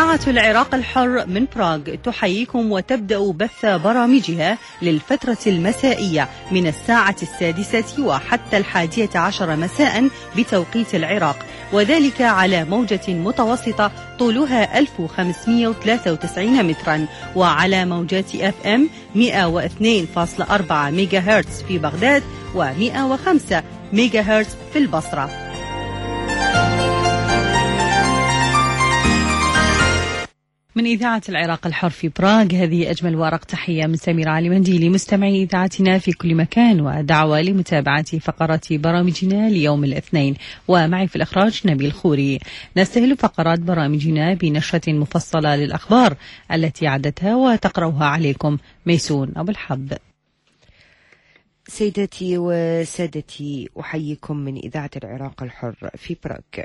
إذاعة العراق الحر من براغ تحييكم وتبدأ بث برامجها للفترة المسائية من 6:00 وحتى 11:00 مساء بتوقيت العراق، وذلك على موجة متوسطة طولها 1593 مترا، وعلى موجات FM 102.4 ميجا هرتز في بغداد و105 ميجا هرتز في البصرة. من إذاعة العراق الحر في براغ، هذه أجمل ورق تحية من سمير علي منديلي مستمعي إذاعتنا في كل مكان، ودعوة لمتابعة فقرات برامجنا ليوم الاثنين، ومعي في الإخراج نبيل خوري. نستهل فقرات برامجنا بنشرة مفصلة للأخبار التي عدتها وتقرأها عليكم ميسون أبو الحب. سيدتي وسادتي، أحييكم من إذاعة العراق الحر في براغ.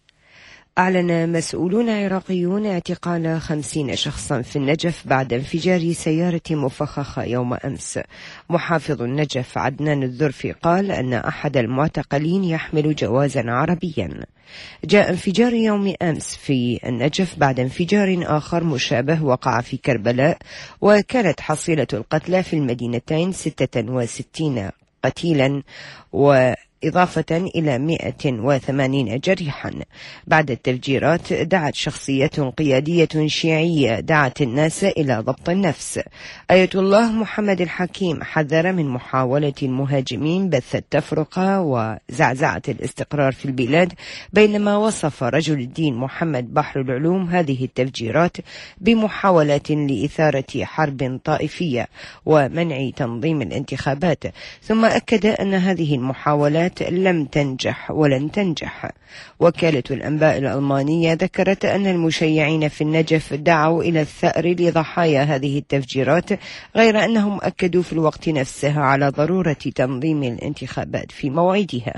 أعلن مسؤولون عراقيون اعتقال 50 شخصا في النجف بعد انفجار سيارة مفخخة يوم أمس. محافظ النجف عدنان الذرفي قال أن أحد المعتقلين يحمل جوازا عربيا. جاء انفجار يوم أمس في النجف بعد انفجار آخر مشابه وقع في كربلاء، وكانت حصيلة القتلى في المدينتين 66 قتيلا إضافة إلى 180 جريحا. بعد التفجيرات دعت شخصية قيادية شيعية الناس إلى ضبط النفس. آية الله محمد الحكيم حذر من محاولة المهاجمين بث التفرقة وزعزعة الاستقرار في البلاد، بينما وصف رجل الدين محمد بحر العلوم هذه التفجيرات بمحاولة لإثارة حرب طائفية ومنع تنظيم الانتخابات، ثم أكد أن هذه المحاولات لم تنجح ولن تنجح. وكالة الأنباء الألمانية ذكرت أن المشيعين في النجف دعوا إلى الثأر لضحايا هذه التفجيرات، غير أنهم أكدوا في الوقت نفسه على ضرورة تنظيم الانتخابات في موعدها.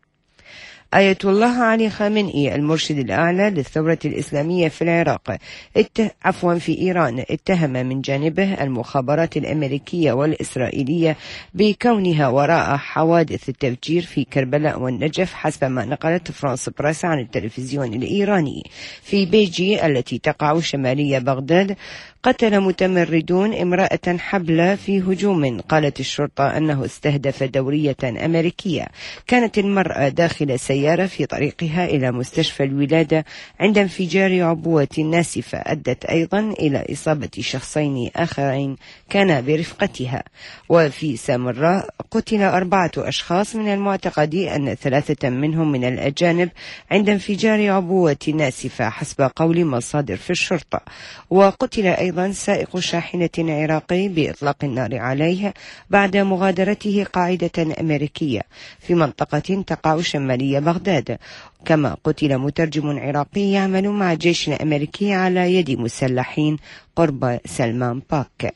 آية الله علي خامنئي المرشد الأعلى للثورة الإسلامية في العراق في إيران اتهم من جانبه المخابرات الأمريكية والإسرائيلية بكونها وراء حوادث التفجير في كربلاء والنجف، حسب ما نقلت فرانس بريس عن التلفزيون الإيراني. في بيجي التي تقع شمالية بغداد قتل متمردون امرأة حبلى في هجوم قالت الشرطة أنه استهدف دورية أمريكية. كانت المرأة داخل سيارة في طريقها إلى مستشفى الولادة عند انفجار عبوة ناسفة أدت أيضا إلى إصابة شخصين آخرين كانا برفقتها. وفي سامراء قتل 4 أشخاص من المعتقد أن 3 منهم من الأجانب عند انفجار عبوة ناسفة حسب قول مصادر في الشرطة. وقتل أيضا سائق شاحنة عراقي بإطلاق النار عليه بعد مغادرته قاعدة أمريكية في منطقة تقع شمالية بغداد. كما قتل مترجم عراقي يعمل مع الجيش الأمريكي على يد مسلحين قرب سلمان باك.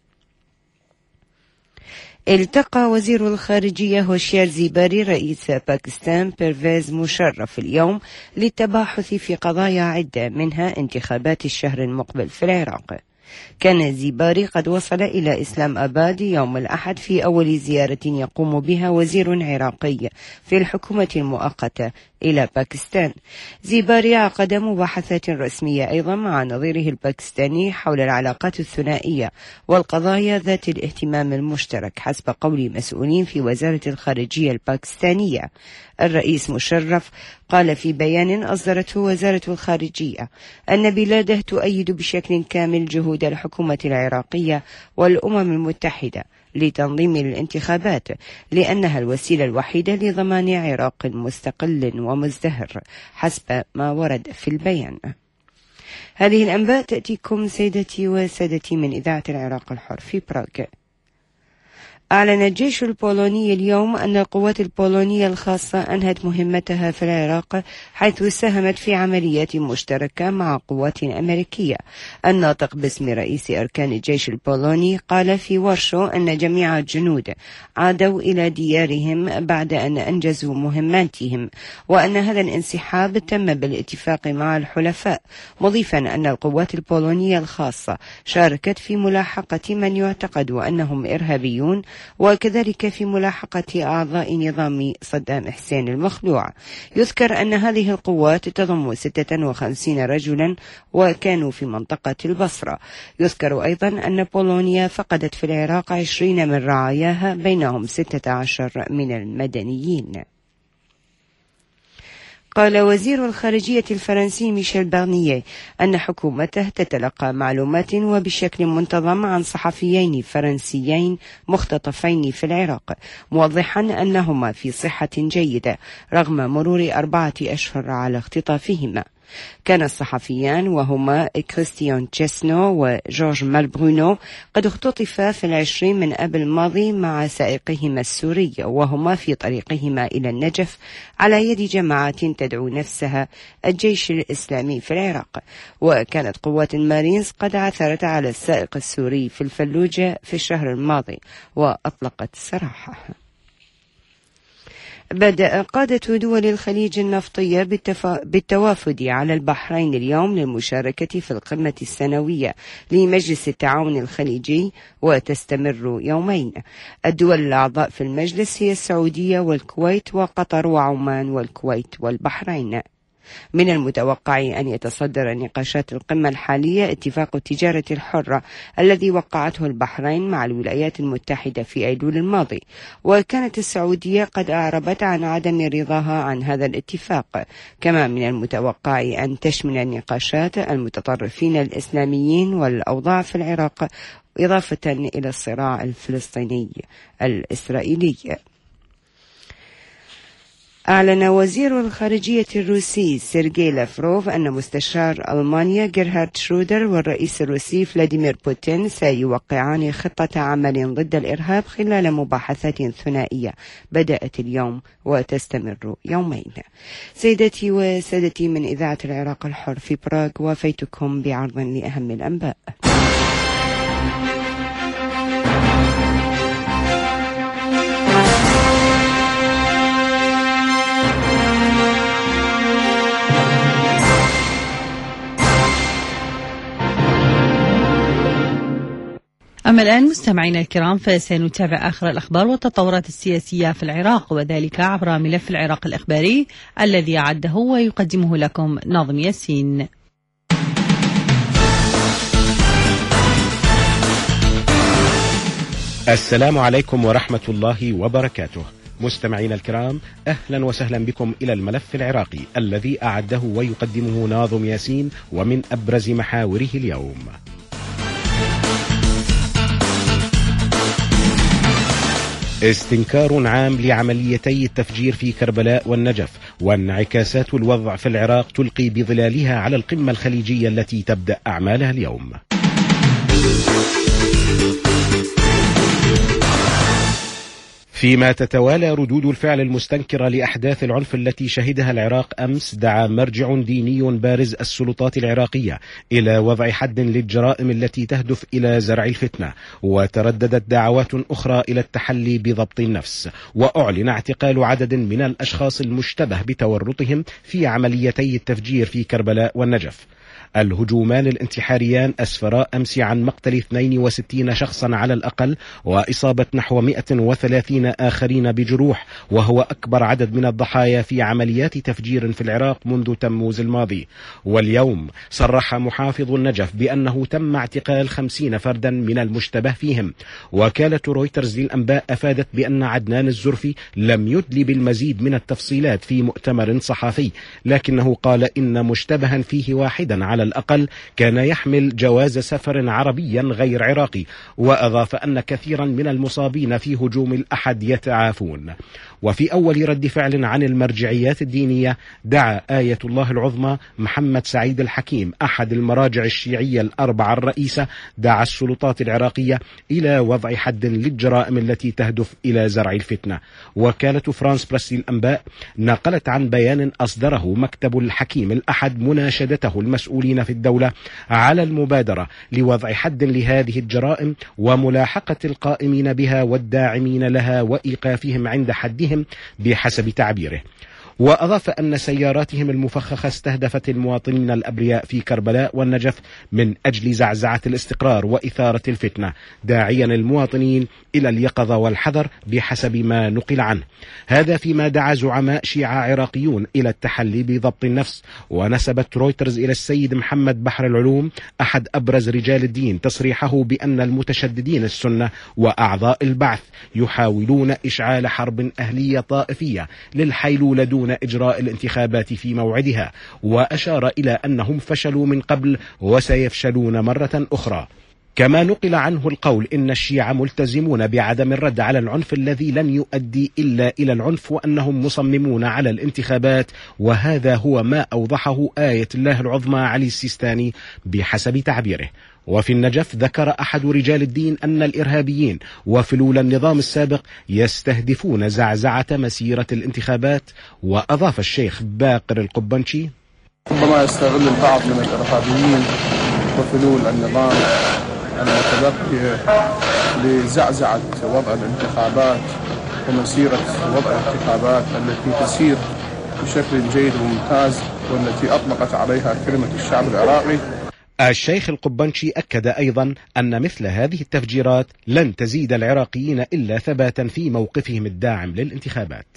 التقى وزير الخارجية هوشيار زيباري رئيس باكستان بيرفيز مشرف اليوم للتباحث في قضايا عدة منها انتخابات الشهر المقبل في العراق. كان زيباري قد وصل إلى إسلام أباد يوم الأحد في أول زيارة يقوم بها وزير عراقي في الحكومة المؤقتة إلى باكستان. زيباري عقد مباحثات رسمية أيضا مع نظيره الباكستاني حول العلاقات الثنائية والقضايا ذات الاهتمام المشترك حسب قول مسؤولين في وزارة الخارجية الباكستانية. الرئيس مشرف قال في بيان أصدرته وزارة الخارجية أن بلاده تؤيد بشكل كامل جهود الحكومة العراقية والأمم المتحدة لتنظيم الانتخابات، لأنها الوسيلة الوحيدة لضمان عراق مستقل ومزدهر حسب ما ورد في البيان. هذه الأنباء تأتيكم سيدتي وسادتي من إذاعة العراق الحر في براغ. أعلن الجيش البولوني اليوم أن القوات البولونية الخاصة أنهت مهمتها في العراق، حيث ساهمت في عمليات مشتركة مع قوات أمريكية. الناطق باسم رئيس أركان الجيش البولوني قال في ورشو أن جميع الجنود عادوا إلى ديارهم بعد أن أنجزوا مهماتهم، وأن هذا الانسحاب تم بالاتفاق مع الحلفاء، مضيفا أن القوات البولونية الخاصة شاركت في ملاحقة من يعتقد أنهم إرهابيون وكذلك في ملاحقة أعضاء نظام صدام حسين المخلوع. يذكر أن هذه القوات تضم 56 رجلا وكانوا في منطقة البصرة. يذكر أيضا أن بولونيا فقدت في العراق 20 من رعاياها، بينهم 16 من المدنيين. قال وزير الخارجية الفرنسي ميشيل بارنييه أن حكومته تتلقى معلومات وبشكل منتظم عن صحفيين فرنسيين مختطفين في العراق، موضحا أنهما في صحة جيدة رغم مرور 4 أشهر على اختطافهما. كان الصحفيان وهما كريستيان تشيسنو وجورج مالبرونو قد اختطفا في 20 من آب الماضي مع سائقهما السوري، وهما في طريقهما إلى النجف على يد جماعات تدعو نفسها الجيش الإسلامي في العراق. وكانت قوات المارينز قد عثرت على السائق السوري في الفلوجة في الشهر الماضي وأطلقت سراحه. بدأ قادة دول الخليج النفطية بالتوافد على البحرين اليوم للمشاركة في القمة السنوية لمجلس التعاون الخليجي، وتستمر يومين. الدول الأعضاء في المجلس هي السعودية والكويت وقطر وعمان والكويت والبحرين. من المتوقع أن يتصدر نقاشات القمة الحالية اتفاق التجارة الحرة الذي وقعته البحرين مع الولايات المتحدة في أيلول الماضي، وكانت السعودية قد أعربت عن عدم رضاها عن هذا الاتفاق. كما من المتوقع أن تشمل النقاشات المتطرفين الإسلاميين والأوضاع في العراق، إضافة إلى الصراع الفلسطيني الإسرائيلي. أعلن وزير الخارجية الروسي سيرجي لافروف أن مستشار ألمانيا جيرهارد شرودر والرئيس الروسي فلاديمير بوتين سيوقعان خطة عمل ضد الإرهاب خلال مباحثات ثنائية بدأت اليوم وتستمر يومين. سيداتي وسادتي، من إذاعة العراق الحر في براغ وافيتكم بعرض لأهم الأنباء. أما الآن مستمعينا الكرام فسنتابع آخر الأخبار والتطورات السياسية في العراق، وذلك عبر ملف العراق الإخباري الذي أعده ويقدمه لكم ناظم ياسين. السلام عليكم ورحمة الله وبركاته. مستمعينا الكرام، أهلا وسهلا بكم إلى الملف العراقي الذي أعده ويقدمه ناظم ياسين، ومن أبرز محاوره اليوم: استنكار عام لعمليتي التفجير في كربلاء والنجف، وانعكاسات الوضع في العراق تلقي بظلالها على القمة الخليجية التي تبدأ أعمالها اليوم. فيما تتوالى ردود الفعل المستنكرة لأحداث العنف التي شهدها العراق أمس، دعا مرجع ديني بارز السلطات العراقية إلى وضع حد للجرائم التي تهدف إلى زرع الفتنة، وترددت دعوات أخرى إلى التحلي بضبط النفس، وأعلن اعتقال عدد من الأشخاص المشتبه بتورطهم في عمليتي التفجير في كربلاء والنجف. الهجومان الانتحاريان أسفرا أمس عن مقتل 62 شخصا على الأقل، وإصابة نحو 130 آخرين بجروح، وهو أكبر عدد من الضحايا في عمليات تفجير في العراق منذ تموز الماضي. واليوم صرح محافظ النجف بأنه تم اعتقال 50 فردا من المشتبه فيهم. وكالة رويترز للأنباء أفادت بأن عدنان الزرفي لم يدلي بالمزيد من التفصيلات في مؤتمر صحفي، لكنه قال إن مشتبها فيه واحدا على الأقل كان يحمل جواز سفر عربيا غير عراقي، وأضاف أن كثيرا من المصابين في هجوم الأحد يتعافون. وفي أول رد فعل عن المرجعيات الدينية، دعا آية الله العظمى محمد سعيد الحكيم أحد المراجع الشيعية الأربعة الرئيسة، دعا السلطات العراقية إلى وضع حد للجرائم التي تهدف إلى زرع الفتنة. وكالة فرانس بريس للأنباء نقلت عن بيان أصدره مكتب الحكيم الأحد مناشدته المسؤولين في الدولة على المبادرة لوضع حد لهذه الجرائم وملاحقة القائمين بها والداعمين لها وإيقافهم عند حدهم بحسب تعبيره. وأضاف أن سياراتهم المفخخة استهدفت المواطنين الأبرياء في كربلاء والنجف من أجل زعزعة الاستقرار وإثارة الفتنة، داعيا المواطنين إلى اليقظة والحذر بحسب ما نقل عنه. هذا فيما دعا زعماء شيعة عراقيون إلى التحلي بضبط النفس. ونسبت رويترز إلى السيد محمد بحر العلوم أحد أبرز رجال الدين تصريحه بأن المتشددين السنة وأعضاء البعث يحاولون إشعال حرب أهلية طائفية للحيلولة دون إجراء الانتخابات في موعدها، وأشار إلى أنهم فشلوا من قبل وسيفشلون مرة أخرى. كما نقل عنه القول إن الشيعة ملتزمون بعدم الرد على العنف الذي لن يؤدي إلا إلى العنف، وأنهم مصممون على الانتخابات، وهذا هو ما أوضحه آية الله العظمى علي السيستاني بحسب تعبيره. وفي النجف ذكر أحد رجال الدين أن الإرهابيين وفلول النظام السابق يستهدفون زعزعة مسيرة الانتخابات. وأضاف الشيخ باقر القبنشي: ربما يستغل البعض من الإرهابيين وفلول النظام المتبقي لزعزعة وضع الانتخابات ومسيرة وضع الانتخابات التي تسير بشكل جيد وممتاز، والتي أطلقت عليها كلمة الشعب العراقي. الشيخ القبنشي أكد أيضا أن مثل هذه التفجيرات لن تزيد العراقيين إلا ثباتا في موقفهم الداعم للانتخابات.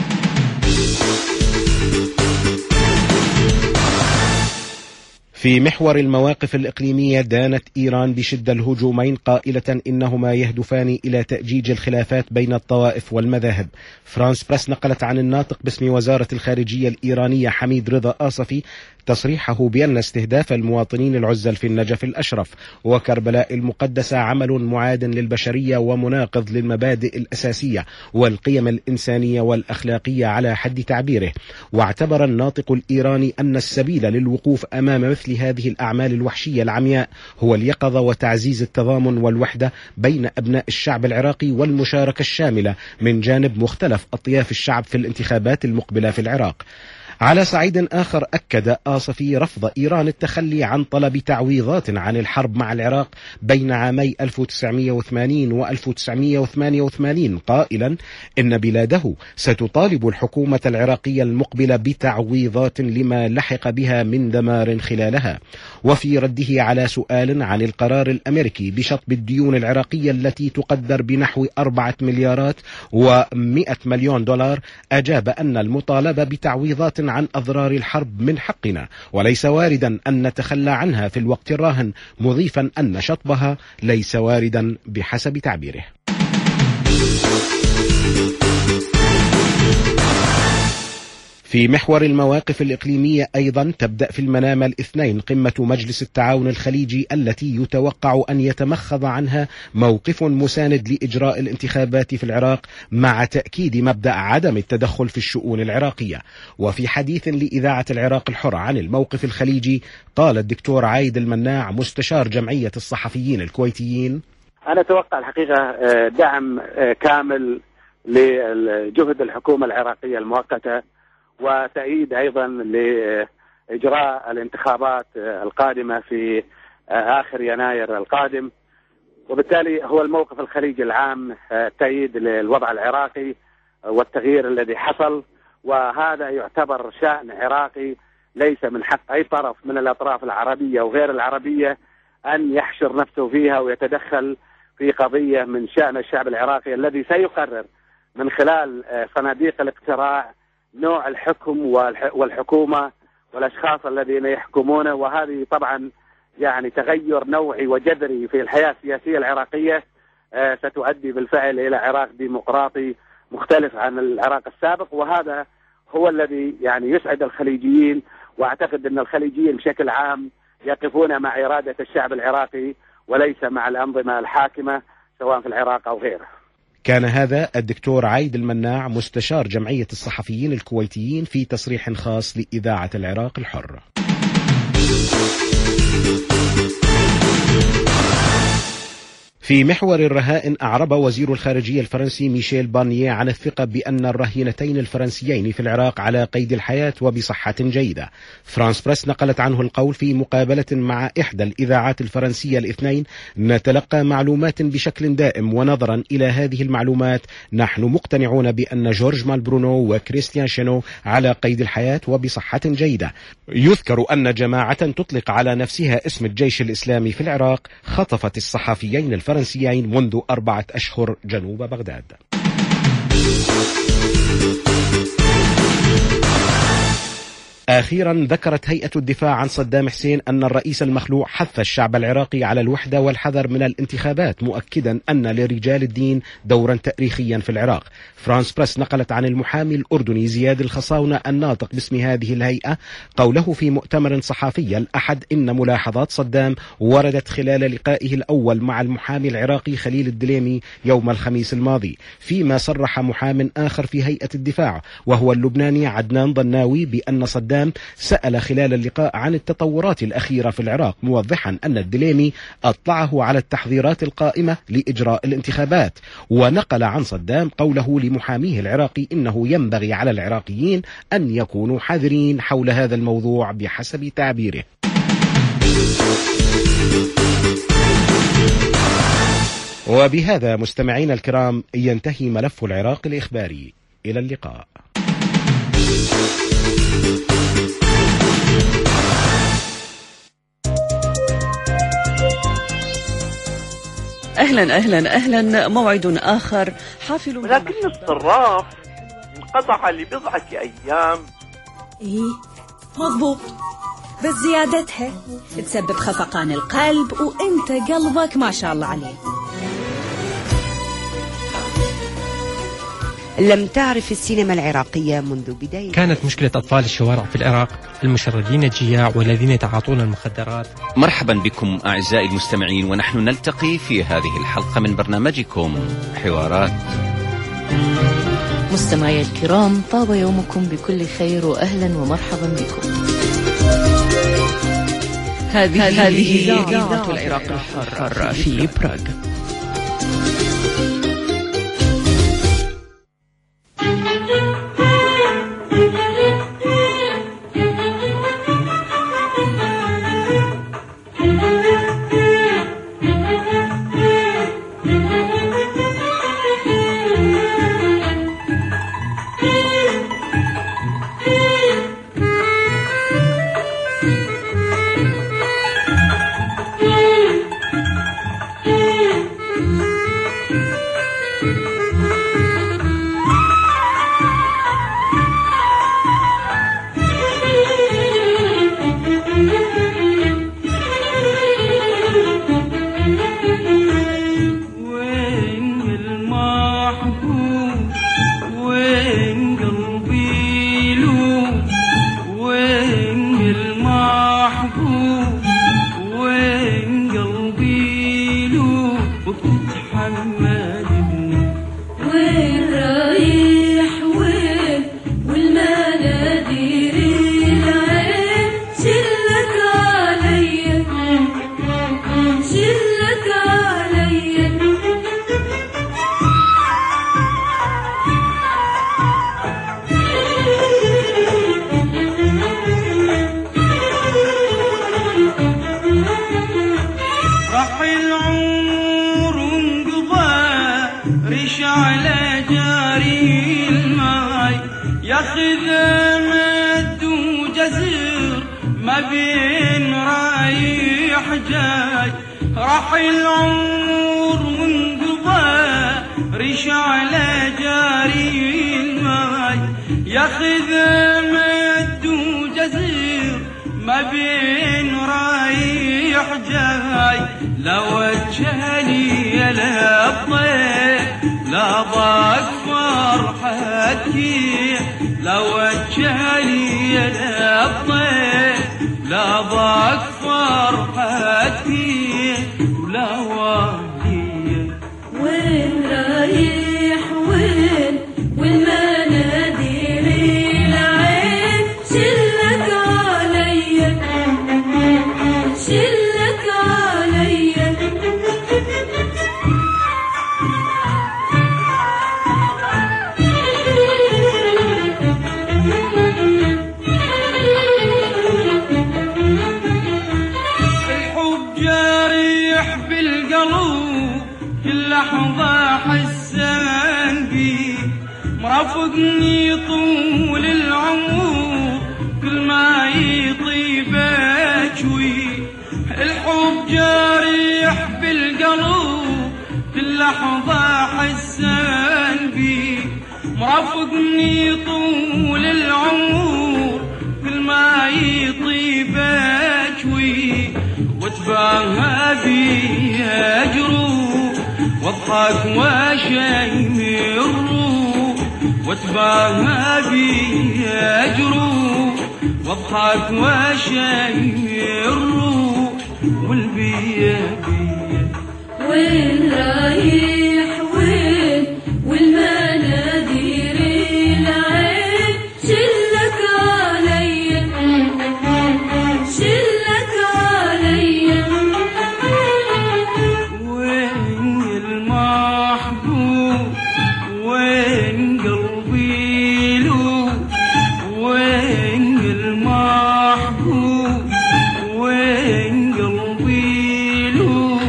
في محور المواقف الإقليمية دانت إيران بشدة الهجومين قائلة إنهما يهدفان إلى تأجيج الخلافات بين الطوائف والمذاهب. فرانس بريس نقلت عن الناطق باسم وزارة الخارجية الإيرانية حميد رضا آصفي تصريحه بأن استهداف المواطنين العزل في النجف الأشرف وكربلاء المقدسة عمل معاد للبشرية ومناقض للمبادئ الأساسية والقيم الإنسانية والأخلاقية على حد تعبيره. واعتبر الناطق الإيراني أن السبيل للوقوف أمام مثل هذه الأعمال الوحشية العمياء هو اليقظة وتعزيز التضامن والوحدة بين أبناء الشعب العراقي والمشاركة الشاملة من جانب مختلف أطياف الشعب في الانتخابات المقبلة في العراق. على صعيد آخر أكد آصفي رفض إيران التخلي عن طلب تعويضات عن الحرب مع العراق بين عامي 1980 و 1988 قائلا إن بلاده ستطالب الحكومة العراقية المقبلة بتعويضات لما لحق بها من دمار خلالها. وفي رده على سؤال عن القرار الأمريكي بشطب الديون العراقية التي تقدر بنحو 4 مليارات و100 مليون دولار أجاب أن المطالبة بتعويضات عن أضرار الحرب من حقنا وليس واردا أن نتخلى عنها في الوقت الراهن، مضيفا أن شطبها ليس واردا بحسب تعبيره. في محور المواقف الإقليمية أيضا تبدأ في المنام الاثنين قمة مجلس التعاون الخليجي التي يتوقع أن يتمخض عنها موقف مساند لإجراء الانتخابات في العراق مع تأكيد مبدأ عدم التدخل في الشؤون العراقية. وفي حديث لإذاعة العراق الحر عن الموقف الخليجي قال الدكتور عايد المناع مستشار جمعية الصحفيين الكويتيين: أنا أتوقع الحقيقة دعم كامل لجهد الحكومة العراقية المؤقتة، وتأييد أيضا لإجراء الانتخابات القادمة في آخر يناير القادم. وبالتالي هو الموقف الخليجي العام تأييد للوضع العراقي والتغيير الذي حصل، وهذا يعتبر شأن عراقي ليس من حق أي طرف من الأطراف العربية وغير العربية أن يحشر نفسه فيها ويتدخل في قضية من شأن الشعب العراقي الذي سيقرر من خلال صناديق الاقتراع نوع الحكم والحكومة والأشخاص الذين يحكمونه. وهذه طبعا يعني تغير نوعي وجذري في الحياة السياسية العراقية ستؤدي بالفعل إلى عراق ديمقراطي مختلف عن العراق السابق، وهذا هو الذي يعني يسعد الخليجيين. وأعتقد أن الخليجيين بشكل عام يقفون مع إرادة الشعب العراقي وليس مع الأنظمة الحاكمة سواء في العراق أو غيره. كان هذا الدكتور عايد المناع مستشار جمعية الصحفيين الكويتيين في تصريح خاص لإذاعة العراق الحر. في محور الرهائن أعرب وزير الخارجية الفرنسي ميشيل بارنييه عن الثقة بأن الرهينتين الفرنسيين في العراق على قيد الحياة وبصحة جيدة. فرانس بريس نقلت عنه القول في مقابلة مع إحدى الإذاعات الفرنسية الاثنين: نتلقى معلومات بشكل دائم، ونظرا إلى هذه المعلومات نحن مقتنعون بأن جورج مالبرونو وكريستيان شينو على قيد الحياة وبصحة جيدة. يذكر أن جماعة تطلق على نفسها اسم الجيش الإسلامي في العراق خطفت الصحفيين الفرنسيين منذ 4 أشهر جنوب بغداد. أخيرا ذكرت هيئة الدفاع عن صدام حسين أن الرئيس المخلوع حث الشعب العراقي على الوحدة والحذر من الانتخابات، مؤكدا أن لرجال الدين دورا تاريخيا في العراق. فرانس بريس نقلت عن المحامي الأردني زياد الخصاونة الناطق باسم هذه الهيئة قوله في مؤتمر صحفي الأحد إن ملاحظات صدام وردت خلال لقائه الأول مع المحامي العراقي خليل الدليمي يوم الخميس الماضي، فيما صرح محام آخر في هيئة الدفاع وهو اللبناني عدنان ضناوي بأن صدام سأل خلال اللقاء عن التطورات الأخيرة في العراق، موضحا أن الدليمي أطلعه على التحضيرات القائمة لإجراء الانتخابات. ونقل عن صدام قوله لمحاميه العراقي إنه ينبغي على العراقيين أن يكونوا حذرين حول هذا الموضوع بحسب تعبيره. وبهذا مستمعينا الكرام ينتهي ملف العراق الإخباري. إلى اللقاء. أهلا موعد آخر حافل، ولكن الصراف انقطع لبضعة أيام. إيه مضبوط، بس زيادتها تسبب خفقان القلب، وانت قلبك ما شاء الله عليه. لم تعرف السينما العراقية منذ بداية. كانت مشكلة أطفال الشوارع في العراق المشردين الجياع والذين يتعاطون المخدرات. مرحبا بكم أعزائي المستمعين، ونحن نلتقي في هذه الحلقة من برنامجكم حوارات. مستمعي الكرام، طاب يومكم بكل خير وأهلا ومرحبا بكم. هذه إذاعة العراق الحر في براغ. جاريح بالقلب كل لحظة حسان بي مرافقني طول العمر كل ما يطيب أجوي الحب جاريح بالقلب كل لحظة حسان بي مرافقني طول العمر كل ما يطيب أجوي واتباهى بي أجروح واضحك وشيمر واتباهى بي أجروح واضحك وشيمر والبيا بيا وين رايح وين والمنادير العين شلك عليا شلك عليا وين المحبوب وين قلبي له وين المحبوب وين قلبي له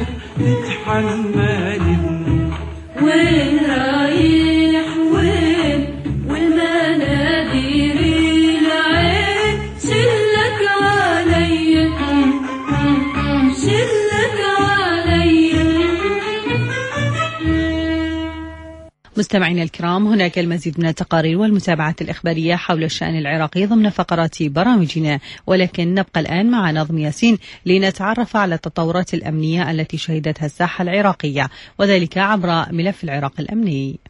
تتحمل وين رايح وين والمنادير العين شلك عليا شلك عليا. مستمعينا الكرام، هناك المزيد من التقارير والمتابعات الإخبارية حول الشأن العراقي ضمن فقرات برامجنا، ولكن نبقى الآن مع ناظم ياسين لنتعرف على التطورات الأمنية التي شهدتها الساحة العراقية، وذلك عبر ملف العراق الأمني.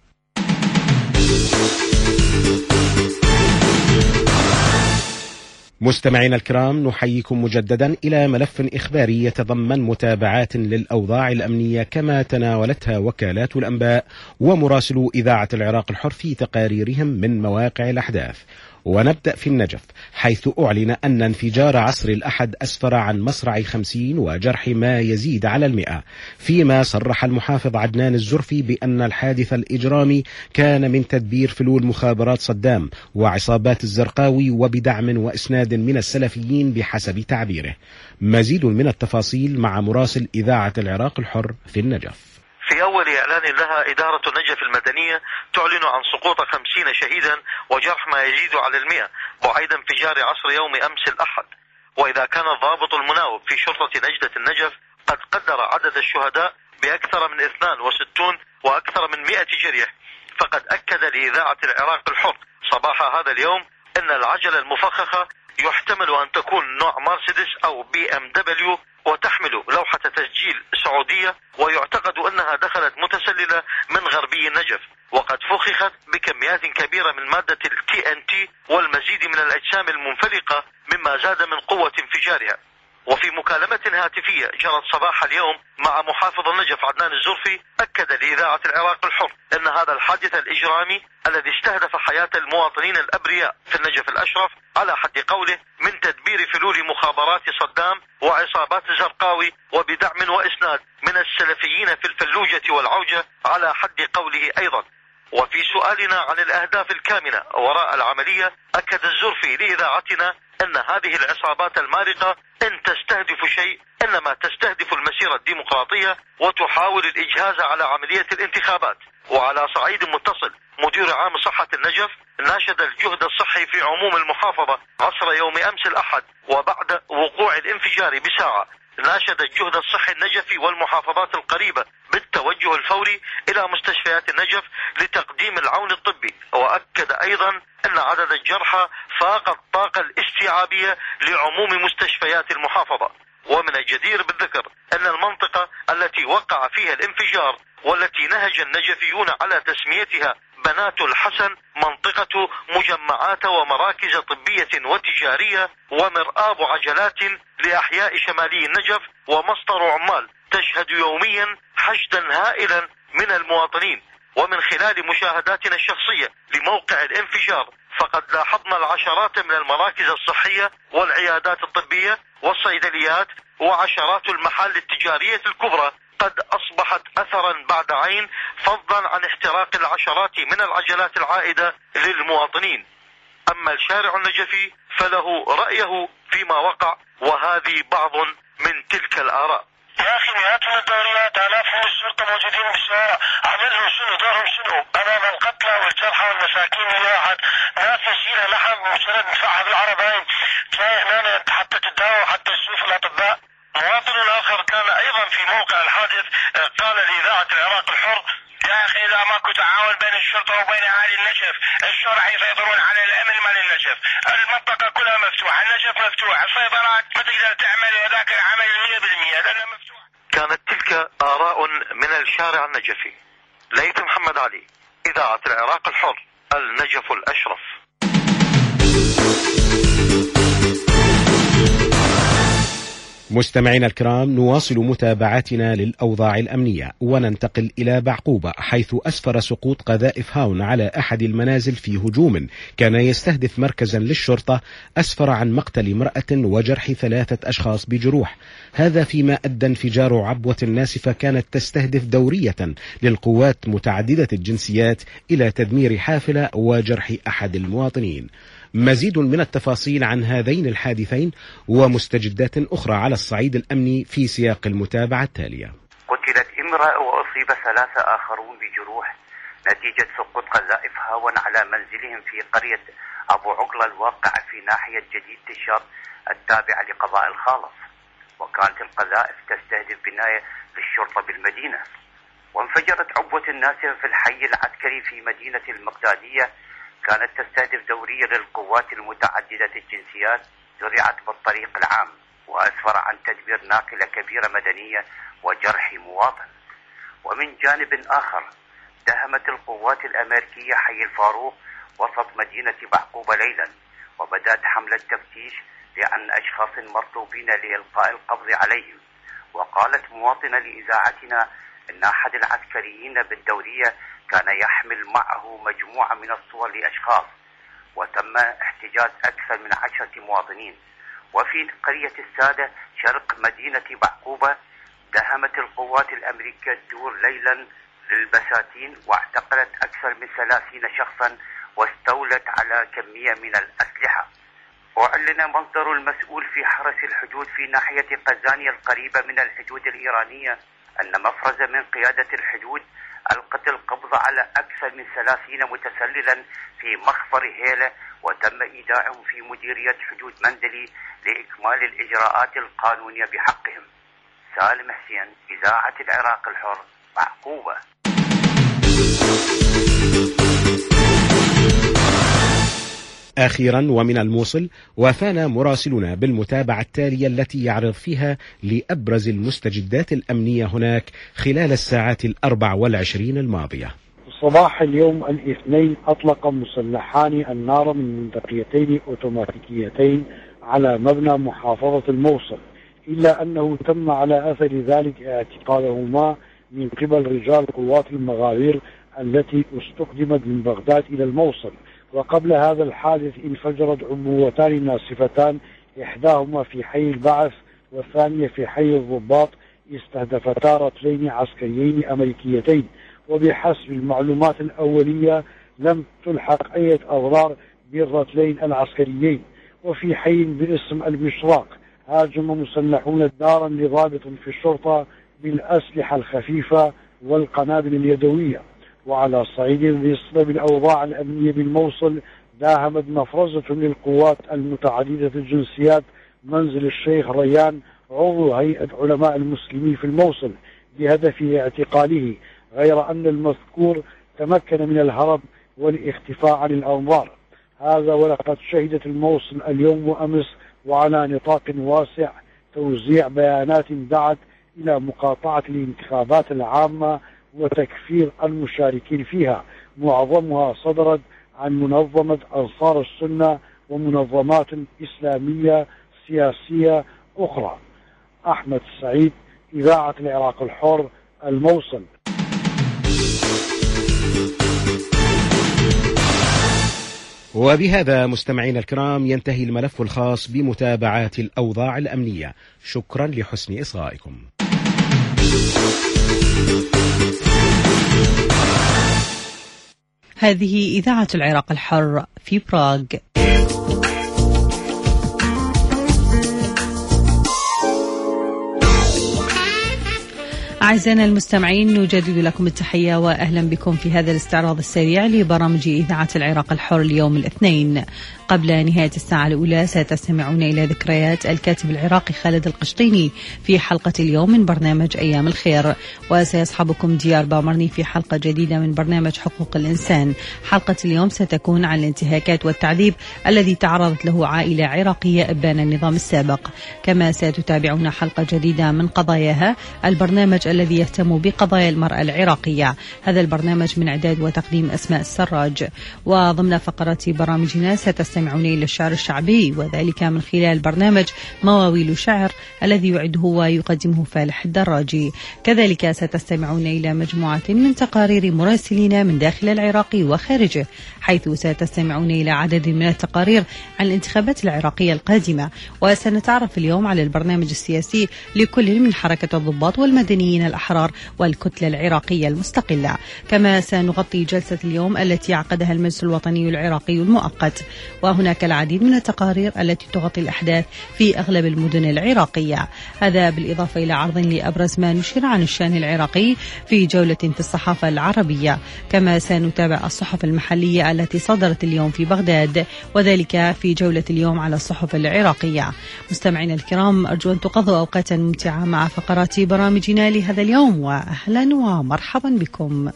مستمعينا الكرام، نحييكم مجددا إلى ملف إخباري يتضمن متابعات للأوضاع الأمنية كما تناولتها وكالات الأنباء ومراسلو إذاعة العراق الحر في تقاريرهم من مواقع الأحداث. ونبدأ في النجف، حيث أعلن أن انفجار عصر الأحد أسفر عن مصرع 50 وجرح ما يزيد على 100، فيما صرح المحافظ عدنان الزرفي بأن الحادث الإجرامي كان من تدبير فلول مخابرات صدام وعصابات الزرقاوي وبدعم وإسناد من السلفيين بحسب تعبيره. مزيد من التفاصيل مع مراسل إذاعة العراق الحر في النجف. في أول إعلان لها إدارة النجف المدنية تعلن عن سقوط 50 شهيدا وجرح ما يزيد على 100 بعيد انفجار عصر يوم أمس الأحد. وإذا كان الضابط المناوب في شرطة نجدة النجف قد قدر عدد الشهداء بأكثر من 62 وأكثر من 100 جريح، فقد أكد لإذاعة العراق الحر صباح هذا اليوم أن العجلة المفخخة يحتمل أن تكون نوع مرسيدس أو BMW وتحمل لوحة تسجيل سعودية، ويعتقد أنها دخلت متسللة من غربي النجف، وقد فخخت بكميات كبيرة من مادة TNT والمزيد من الأجسام المنفلقة مما زاد من قوة انفجارها. وفي مكالمة هاتفية جرت صباح اليوم مع محافظ النجف عدنان الزرفي أكد لإذاعة العراق الحر أن هذا الحادث الإجرامي الذي استهدف حياة المواطنين الأبرياء في النجف الأشرف على حد قوله من تدبير فلول مخابرات صدام وعصابات الزرقاوي وبدعم وإسناد من السلفيين في الفلوجة والعوجة على حد قوله أيضا. وفي سؤالنا عن الأهداف الكامنة وراء العملية أكد الزرفي لإذاعتنا أن هذه العصابات المارقة إن تستهدف شيء إنما تستهدف المسيرة الديمقراطية وتحاول الإجهاز على عملية الانتخابات. وعلى صعيد متصل مدير عام صحة النجف ناشد الجهد الصحي في عموم المحافظة عصر يوم أمس الأحد وبعد وقوع الانفجار بساعة ناشد الجهد الصحي النجفي والمحافظات القريبة بالتوجه الفوري إلى مستشفيات النجف لتقديم العون الطبي. وأكد أيضا أن عدد الجرحى فاق الطاقة الاستيعابية لعموم مستشفيات المحافظة. ومن الجدير بالذكر أن المنطقة التي وقع فيها الانفجار والتي نهج النجفيون على تسميتها بنات الحسن منطقة مجمعات ومراكز طبية وتجارية ومرآب عجلات لأحياء شمالي النجف ومصدر عمال تشهد يوميا حشدا هائلا من المواطنين. ومن خلال مشاهداتنا الشخصية لموقع الانفجار فقد لاحظنا العشرات من المراكز الصحية والعيادات الطبية والصيدليات وعشرات المحال التجارية الكبرى قد أصبحت أثرا بعد عين، فضلا عن احتراق العشرات من العجلات العائدة للمواطنين. أما الشارع النجفي فله رأيه فيما وقع، وهذه بعض من تلك الآراء. يا أخي مئات من الدوريات، آلاف من الشرطة موجودين بالشوارع. عملهم شنو؟ دورهم شنو أمام القتلى والجرحى والمساكين اللي واحد ناس يشيلها لحم مجرد ندفعها بالعربين جاي هنا حتى تداوى وحتى تشوف الأطباء. مواطن آخر كان أيضا في موقع الحادث قال لإذاعة العراق الحر: يا أخي إذا ماكو تعاون بين الشرطة وبين أهالي النجف شو راح يسيطرون على الأمن مال النجف؟ المنطقة كلها مفتوحة، النجف مفتوح، السيطرات ما تقدر تعمل وذاك العمل 100% لأنها مفتوحة. كانت تلك آراء من الشارع النجفي. ليث محمد علي، إذاعة العراق الحر، النجف الأشرف. مستمعينا الكرام، نواصل متابعتنا للأوضاع الأمنية وننتقل إلى بعقوبة، حيث أسفر سقوط قذائف هاون على أحد المنازل في هجوم كان يستهدف مركزا للشرطة أسفر عن مقتل امرأة وجرح 3 أشخاص بجروح. هذا فيما أدى انفجار عبوة ناسفة كانت تستهدف دورية للقوات متعددة الجنسيات إلى تدمير حافلة وجرح أحد المواطنين. مزيد من التفاصيل عن هذين الحادثين ومستجدات أخرى على الصعيد الأمني في سياق المتابعة التالية. قتلت امرأة وأصيب 3 آخرون بجروح نتيجة سقوط قذائف هاون على منزلهم في قرية أبو عقلة الواقعة في ناحية جديد تشار التابعة لقضاء الخالص. وكانت القذائف تستهدف بناية للشرطة بالمدينة. وانفجرت عبوة ناسفة في الحي العسكري في مدينة المقدادية كانت تستهدف دورية للقوات المتعددة الجنسيات زرعت بالطريق العام، وأسفر عن تدمير ناقلة كبيرة مدنية وجرح مواطن. ومن جانب آخر دهمت القوات الأمريكية حي الفاروق وسط مدينة بعقوبة ليلا، وبدأت حملة تفتيش لأن أشخاص مرتوبين لإلقاء القبض عليهم. وقالت مواطنة لإذاعتنا أن أحد العسكريين بالدورية كان يحمل معه مجموعة من الصور لأشخاص، وتم احتجاز أكثر من 10 مواطنين. وفي قرية السادة شرق مدينة بعقوبة دهمت القوات الأمريكية الدور ليلا للبساتين واعتقلت أكثر من 30 شخصا واستولت على كمية من الأسلحة. وأعلن مصدر المسؤول في حرس الحدود في ناحية قزانية القريبة من الحدود الإيرانية أن مفرزة من قيادة الحدود ألقت القبض على أكثر من 30 متسللا في مخفر هيلة، وتم إيداعهم في مديرية حدود مندلي لإكمال الإجراءات القانونية بحقهم. سالم حسين، إذاعة العراق الحر، بعقوبة. أخيرا ومن الموصل، وافانا مراسلنا بالمتابعة التالية التي يعرض فيها لأبرز المستجدات الأمنية هناك خلال الساعات 24 الماضية. صباح اليوم الاثنين أطلق مسلحان النار من منطقيتين أوتوماتيكيتين على مبنى محافظة الموصل، إلا أنه تم على أثر ذلك اعتقالهما من قبل رجال قوات المغابير التي استخدمت من بغداد إلى الموصل. وقبل هذا الحادث انفجرت عبوتان ناسفتان، إحداهما في حي البعث والثانية في حي الضباط، استهدفتا رتلين عسكريين أمريكيتين. وبحسب المعلومات الأولية لم تلحق أي أضرار بالرتلين العسكريين. وفي حي باسم المشراق هاجم مسلحون دارا لضابط في الشرطة بالأسلحة الخفيفة والقنابل اليدوية. وعلى صعيد الرصد بالأوضاع الأمنية بالموصل داهمت مفرزة للقوات المتعددة الجنسيات منزل الشيخ ريان عضو هيئة علماء المسلمين في الموصل بهدف اعتقاله، غير أن المذكور تمكن من الهرب والاختفاء عن الأنظار. هذا ولقد شهدت الموصل اليوم وأمس وعلى نطاق واسع توزيع بيانات دعت إلى مقاطعة الانتخابات العامة وتكفير المشاركين فيها، معظمها صدرت عن منظمة أنصار السنة ومنظمات إسلامية سياسية أخرى. أحمد سعيد، إذاعة العراق الحر، الموصل. وبهذا مستمعينا الكرام ينتهي الملف الخاص بمتابعات الأوضاع الأمنية. شكرا لحسن إصغائكم. هذه إذاعة العراق الحر في براغ. أعزائنا المستمعين، نجدد لكم التحية وأهلا بكم في هذا الاستعراض السريع لبرامج إذاعة العراق الحر اليوم الاثنين. قبل نهاية الساعة الأولى ستستمعون إلى ذكريات الكاتب العراقي خالد القشطيني في حلقة اليوم من برنامج أيام الخير، وسيصحبكم ديار بامرني في حلقة جديدة من برنامج حقوق الإنسان. حلقة اليوم ستكون عن الانتهاكات والتعذيب الذي تعرضت له عائلة عراقية إبان النظام السابق. كما ستتابعون حلقة جديدة من قضاياها، البرنامج الذي يهتم بقضايا المرأة العراقية. هذا البرنامج من إعداد وتقديم أسماء السراج. وضمن فقرات برامجنا ستستمعون إلى الشعر الشعبي، وذلك من خلال برنامج مواويل شعر الذي يعده ويقدمه فالح الدراجي. كذلك ستستمعون إلى مجموعة من تقارير مراسلين من داخل العراق وخارجه، حيث ستستمعون إلى عدد من التقارير عن الانتخابات العراقية القادمة. وسنتعرف اليوم على البرنامج السياسي لكل من حركة الضباط والمدنيين الأحرار والكتلة العراقية المستقلة. كما سنغطي جلسة اليوم التي عقدها المجلس الوطني العراقي المؤقت، وهناك العديد من التقارير التي تغطي الأحداث في أغلب المدن العراقية. هذا بالإضافة إلى عرض لأبرز ما نشر عن الشأن العراقي في جولة في الصحافة العربية. كما سنتابع الصحف المحلية التي صدرت اليوم في بغداد، وذلك في جولة اليوم على الصحف العراقية. مستمعينا الكرام، أرجو أن تقضوا أوقاتا ممتعة مع فقرات برامجنا لهذا اليوم، وأهلا ومرحبا بكم.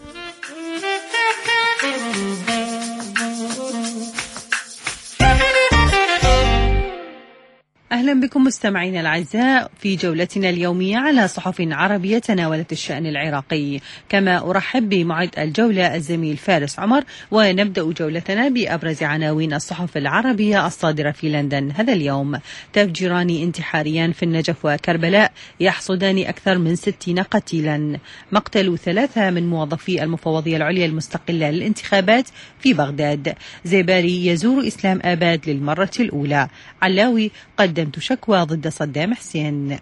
أهلا بكم مستمعينا الأعزاء في جولتنا اليومية على صحف عربية تناولت الشأن العراقي. كما أرحب بمعد الجولة الزميل فارس عمر، ونبدأ جولتنا بأبرز عناوين الصحف العربية الصادرة في لندن هذا اليوم. تفجيران انتحاريان في النجف وكربلاء يحصدان أكثر من 60 قتيلا. مقتل 3 من موظفي المفوضية العليا المستقلة للانتخابات في بغداد. زيباري يزور إسلام آباد للمرة الأولى. علاوي قدمت شكوى ضد صدام حسين.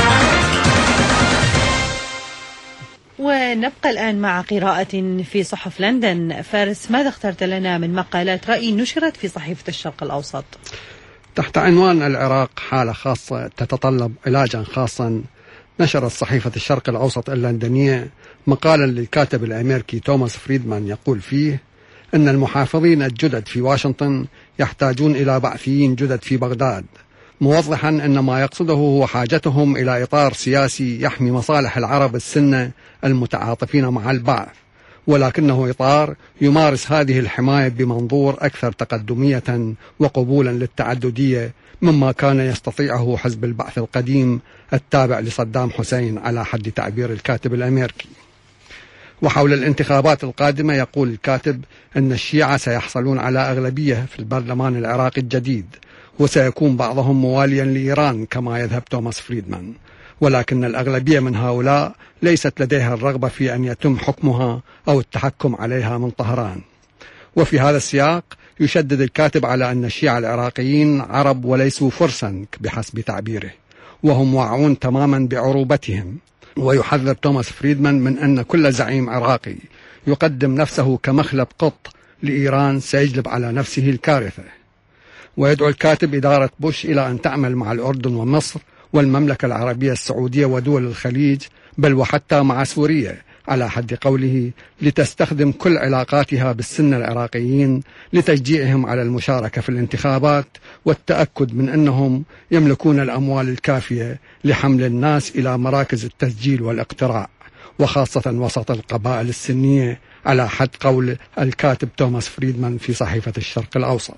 ونبقى الآن مع قراءة في صحف لندن. فارس، ماذا اخترت لنا من مقالات رأي نشرت في صحيفة الشرق الأوسط؟ تحت عنوان العراق حالة خاصة تتطلب علاجا خاصا، نشرت صحيفة الشرق الأوسط اللندنية مقالا للكاتب الأمريكي توماس فريدمان يقول فيه أن المحافظين الجدد في واشنطن يحتاجون إلى بعثيين جدد في بغداد، موضحا أن ما يقصده هو حاجتهم إلى إطار سياسي يحمي مصالح العرب السنة المتعاطفين مع البعث، ولكنه إطار يمارس هذه الحماية بمنظور أكثر تقدمية وقبولا للتعددية مما كان يستطيعه حزب البعث القديم التابع لصدام حسين على حد تعبير الكاتب الأمريكي. وحول الانتخابات القادمة يقول الكاتب أن الشيعة سيحصلون على أغلبية في البرلمان العراقي الجديد، وسيكون بعضهم مواليا لإيران كما يذهب توماس فريدمان، ولكن الأغلبية من هؤلاء ليست لديها الرغبة في أن يتم حكمها أو التحكم عليها من طهران. وفي هذا السياق يشدد الكاتب على أن الشيعة العراقيين عرب وليسوا فرسا بحسب تعبيره، وهم واعون تماما بعروبتهم. ويحذر توماس فريدمان من أن كل زعيم عراقي يقدم نفسه كمخلب قط لإيران سيجلب على نفسه الكارثة. ويدعو الكاتب إدارة بوش إلى أن تعمل مع الأردن ومصر والمملكة العربية السعودية ودول الخليج، بل وحتى مع سوريا على حد قوله، لتستخدم كل علاقاتها بالسنة العراقيين لتشجيعهم على المشاركة في الانتخابات، والتأكد من أنهم يملكون الأموال الكافية لحمل الناس إلى مراكز التسجيل والاقتراع، وخاصة وسط القبائل السنية على حد قول الكاتب توماس فريدمان في صحيفة الشرق الأوسط.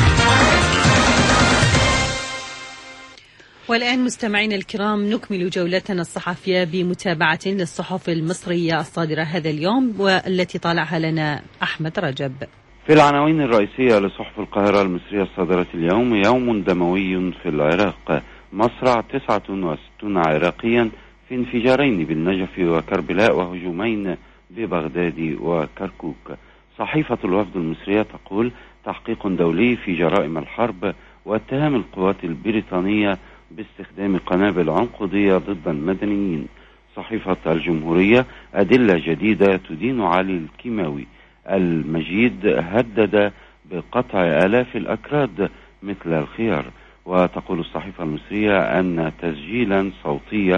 والآن مستمعينا الكرام نكمل جولتنا الصحفية بمتابعة للصحف المصرية الصادرة هذا اليوم، والتي طالعها لنا أحمد رجب. في العناوين الرئيسية لصحف القاهرة المصرية الصادرة اليوم: يوم دموي في العراق، مصرع 69 عراقيا في انفجارين بالنجف وكربلاء وهجومين ببغداد وكركوك. صحيفة الوفد المصرية تقول: تحقيق دولي في جرائم الحرب واتهام القوات البريطانية باستخدام قنابل عنقودية ضد المدنيين. صحيفة الجمهورية: أدلة جديدة تدين علي الكيماوي. المجيد: هدد بقطع آلاف الأكراد مثل الخيار. وتقول الصحيفة المصرية أن تسجيلا صوتيا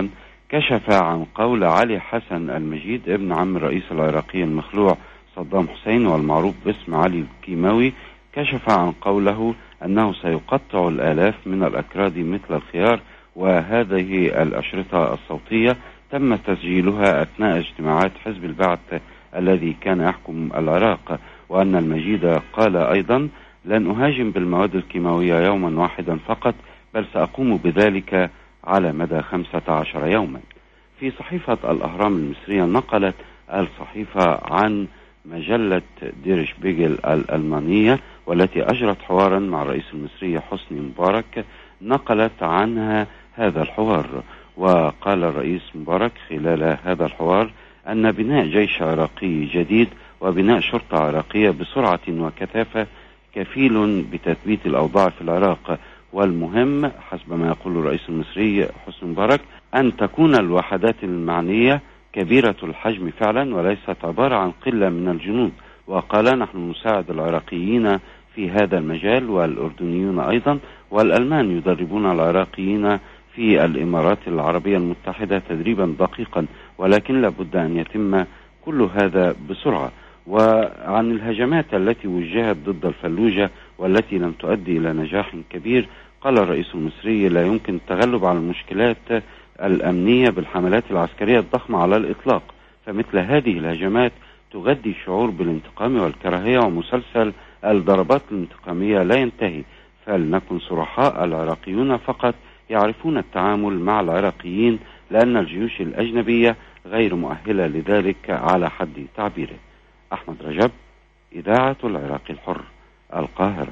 كشف عن قول علي حسن المجيد ابن عم الرئيس العراقي المخلوع صدام حسين والمعروف باسم علي الكيماوي، كشف عن قوله أنه سيقطع الآلاف من الأكراد مثل الخيار. وهذه الأشرطة الصوتية تم تسجيلها أثناء اجتماعات حزب البعث الذي كان يحكم العراق. وأن المجيد قال أيضا: لن أهاجم بالمواد الكيماوية يوما واحدا فقط، بل سأقوم بذلك على مدى 15 يوما. في صحيفة الأهرام المصرية نقلت الصحيفة عن مجلة دير شبيغل الألمانية والتي أجرت حوارا مع الرئيس المصري حسني مبارك، نقلت عنها هذا الحوار. وقال الرئيس مبارك خلال هذا الحوار أن بناء جيش عراقي جديد وبناء شرطة عراقية بسرعة وكثافة كفيل بتثبيت الأوضاع في العراق، والمهم حسب ما يقول الرئيس المصري حسني مبارك أن تكون الوحدات المعنية كبيرة الحجم فعلا وليست عبارة عن قلة من الجنود. وقال: نحن نساعد العراقيين في هذا المجال والأردنيون أيضا، والألمان يدربون العراقيين في الإمارات العربية المتحدة تدريبا دقيقا، ولكن لابد أن يتم كل هذا بسرعة. وعن الهجمات التي وجهت ضد الفلوجة والتي لم تؤدي إلى نجاح كبير، قال الرئيس المصري: لا يمكن التغلب على المشكلات الأمنية بالحملات العسكرية الضخمة على الإطلاق، فمثل هذه الهجمات تغذي الشعور بالانتقام والكراهية، ومسلسل الضربات الانتقامية لا ينتهي. فلنكن صرحاء، العراقيون فقط يعرفون التعامل مع العراقيين، لأن الجيوش الأجنبية غير مؤهلة لذلك على حد تعبيره. أحمد رجب، إذاعة العراق الحر، القاهرة.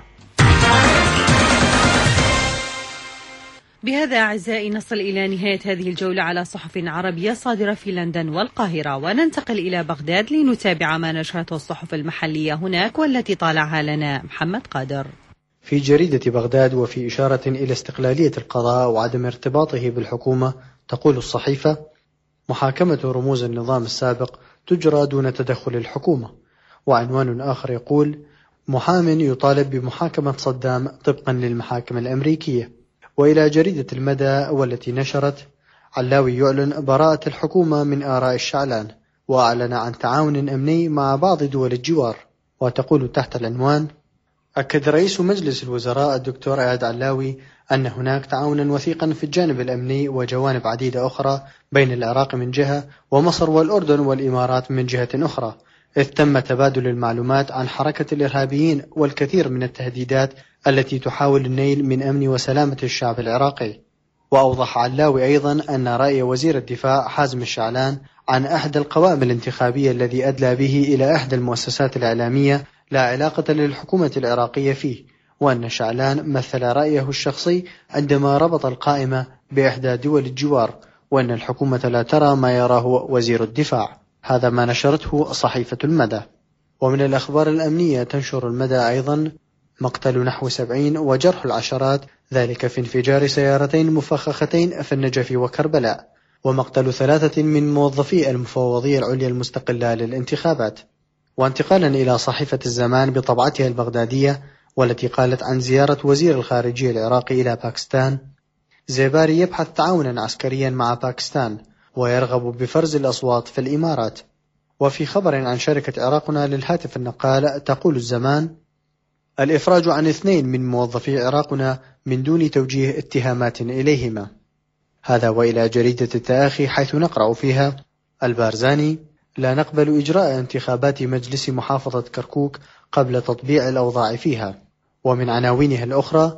بهذا أعزائي نصل إلى نهاية هذه الجولة على صحف عربية صادرة في لندن والقاهرة، وننتقل إلى بغداد لنتابع ما نشرته الصحف المحلية هناك والتي طالعها لنا محمد قادر. في جريدة بغداد وفي إشارة إلى استقلالية القضاء وعدم ارتباطه بالحكومة، تقول الصحيفة: محاكمة رموز النظام السابق تجرى دون تدخل الحكومة. وعنوان آخر يقول: محام يطالب بمحاكمة صدام طبقا للمحاكم الأمريكية. وإلى جريدة المدى والتي نشرت: علاوي يعلن براءة الحكومة من آراء الشعلان، وأعلن عن تعاون أمني مع بعض دول الجوار. وتقول تحت العنوان: أكد رئيس مجلس الوزراء الدكتور إياد علاوي أن هناك تعاونا وثيقا في الجانب الأمني وجوانب عديدة أخرى بين العراق من جهة ومصر والأردن والإمارات من جهة أخرى، إذ تم تبادل المعلومات عن حركة الإرهابيين والكثير من التهديدات التي تحاول النيل من أمن وسلامة الشعب العراقي. وأوضح علاوي أيضا أن رأي وزير الدفاع حازم الشعلان عن أحد القوائم الانتخابية الذي أدلى به إلى إحدى المؤسسات الإعلامية لا علاقة للحكومة العراقية فيه، وأن شعلان مثل رأيه الشخصي عندما ربط القائمة بإحدى دول الجوار، وأن الحكومة لا ترى ما يراه وزير الدفاع. هذا ما نشرته صحيفة المدى. ومن الأخبار الأمنية تنشر المدى أيضا: مقتل نحو 70 وجرح العشرات، ذلك في انفجار سيارتين مفخختين في النجف وكربلاء، ومقتل 3 من موظفي المفوضية العليا المستقلة للانتخابات. وانتقالا إلى صحيفة الزمان بطبعتها البغدادية والتي قالت عن زيارة وزير الخارجية العراقي إلى باكستان: زيباري يبحث تعاونا عسكريا مع باكستان ويرغب بفرز الأصوات في الإمارات. وفي خبر عن شركة عراقنا للهاتف النقال تقول الزمان: الإفراج عن 2 من موظفي عراقنا من دون توجيه اتهامات إليهما. هذا وإلى جريدة التآخي حيث نقرأ فيها: البارزاني: لا نقبل إجراء انتخابات مجلس محافظة كركوك قبل تطبيع الأوضاع فيها. ومن عناوينها الأخرى: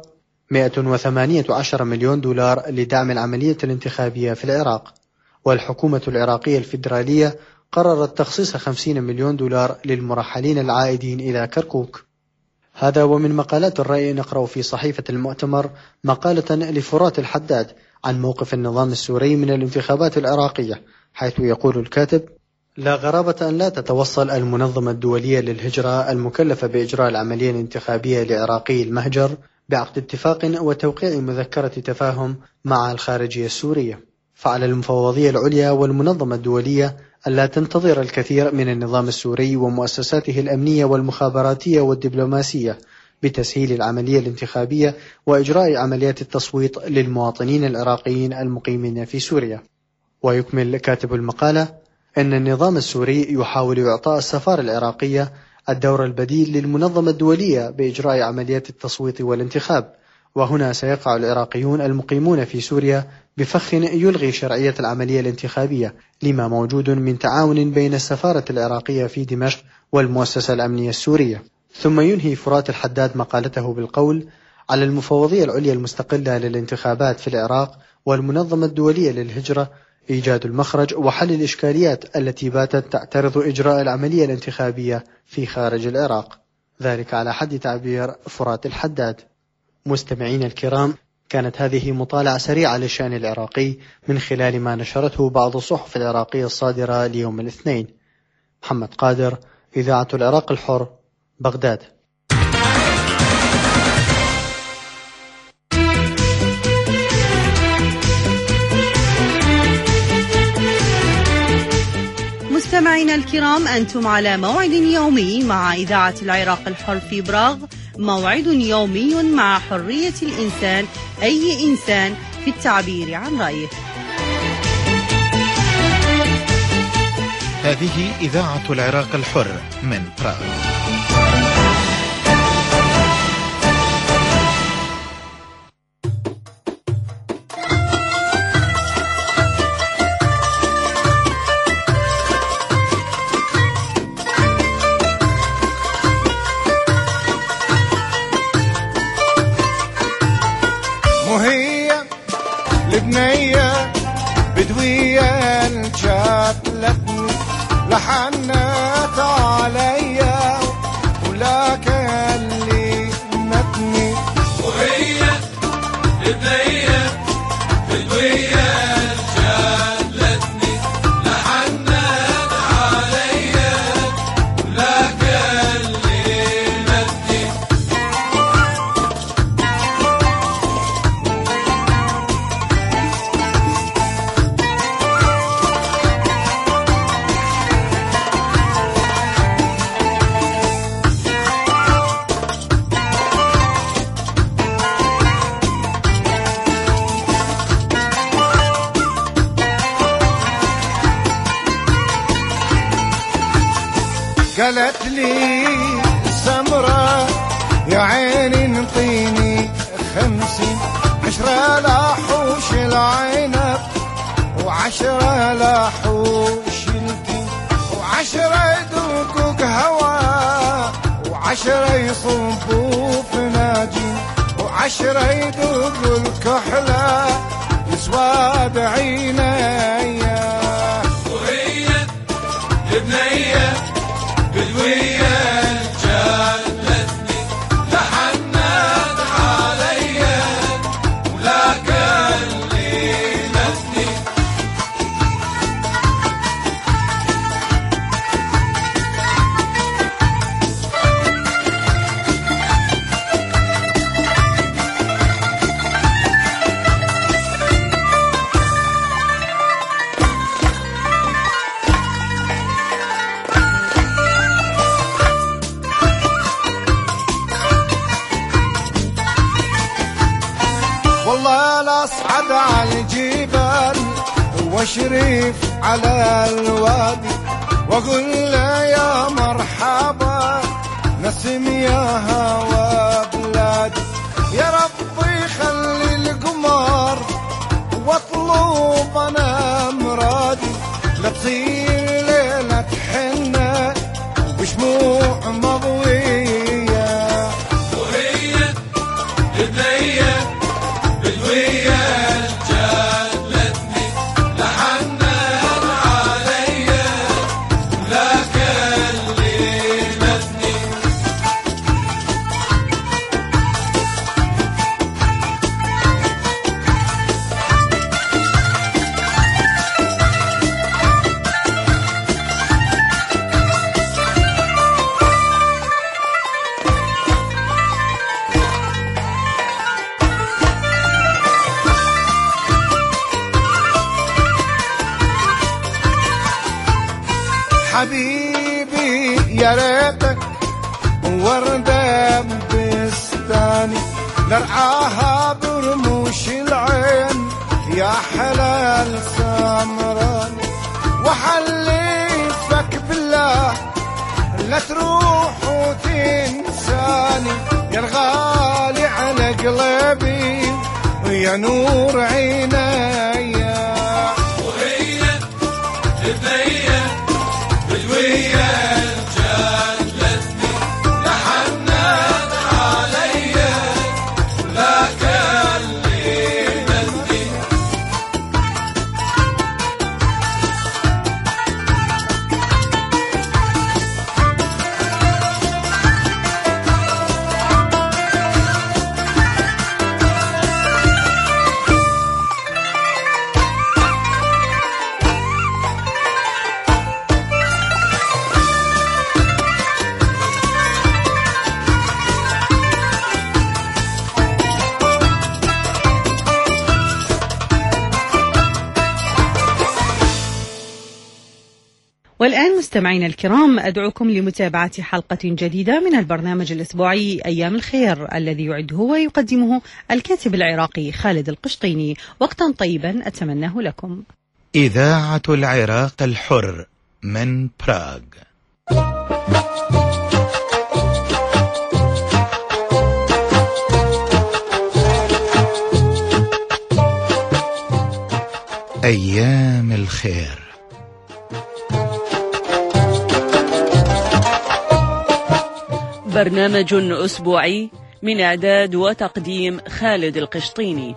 118 مليون دولار لدعم العملية الانتخابية في العراق، والحكومة العراقية الفيدرالية قررت تخصيص 50 مليون دولار للمرحلين العائدين إلى كركوك. هذا ومن مقالات الرأي نقرأ في صحيفة المؤتمر مقالة لفرات الحداد عن موقف النظام السوري من الانتخابات العراقية، حيث يقول الكاتب: لا غرابة أن لا تتوصل المنظمة الدولية للهجرة المكلفة بإجراء العملية الانتخابية لعراقي المهجر بعقد اتفاق وتوقيع مذكرة تفاهم مع الخارجية السورية، فعلى المفوضية العليا والمنظمة الدولية ألا تنتظر الكثير من النظام السوري ومؤسساته الأمنية والمخابراتية والدبلوماسية بتسهيل العملية الانتخابية وإجراء عمليات التصويت للمواطنين العراقيين المقيمين في سوريا. ويكمل كاتب المقالة أن النظام السوري يحاول إعطاء السفارة العراقية الدور البديل للمنظمة الدولية بإجراء عمليات التصويت والانتخاب، وهنا سيقع العراقيون المقيمون في سوريا بفخ يلغي شرعية العملية الانتخابية، لما موجود من تعاون بين السفارة العراقية في دمشق والمؤسسة الأمنية السورية. ثم ينهي فرات الحداد مقالته بالقول: على المفوضية العليا المستقلة للانتخابات في العراق والمنظمة الدولية للهجرة إيجاد المخرج وحل الإشكاليات التي باتت تعترض إجراء العملية الانتخابية في خارج العراق. ذلك على حد تعبير فرات الحداد. مستمعين الكرام، كانت هذه مطالعة سريعة للشأن العراقي من خلال ما نشرته بعض الصحف العراقية الصادرة ليوم الاثنين. محمد قادر، إذاعة العراق الحر، بغداد. مستمعينا الكرام، أنتم على موعد يومي مع إذاعة العراق الحر في براغ، موعد يومي مع حرية الإنسان، أي إنسان، في التعبير عن رأيه. هذه إذاعة العراق الحر من براغ. مهية لبنية بدوية الجاتلتني لحنت عليا ولاك اللي متني. مهية لبنية بدوية الجاتلتني لحنت عليا ولاك اللي متني. قالت لي سمرة يا عيني انطيني 50، 10 لحوش العنب و10 لحوش التين و10 دقوق هوا و10 يصبوا فناجين و10 يدقوا الكحلة يسواد عينيا. وهي لبنية بدوية جلتني لحنت عليا ولاك اللي متني. والله لا اصعد على الجبال واشرف على الوادي واقول له يا مرحبا نسم يا هوا بلادي. يا ربي خلي القمر واطلب انا مرادي لا تصير ليلة حنة بشموع مضوية. وهي لبنية بدوية جلتني لحنت عليا ولاك اللي متني. حبيبي يا ريتك وردة بستاني نرعاها برموش العين يا حلال سمران وحلفك بالله لا تروح وتنساني يا الغالي على قلبي ويا نور عيني وهي البنية بدوية جلتني لحنت علي لا كلمتني والآن مستمعينا الكرام أدعوكم لمتابعة حلقة جديدة من البرنامج الأسبوعي أيام الخير الذي يعده ويقدمه الكاتب العراقي خالد القشطيني. وقتا طيبا أتمناه لكم. إذاعة العراق الحر من براغ. أيام الخير. برنامج أسبوعي من إعداد وتقديم خالد القشطيني.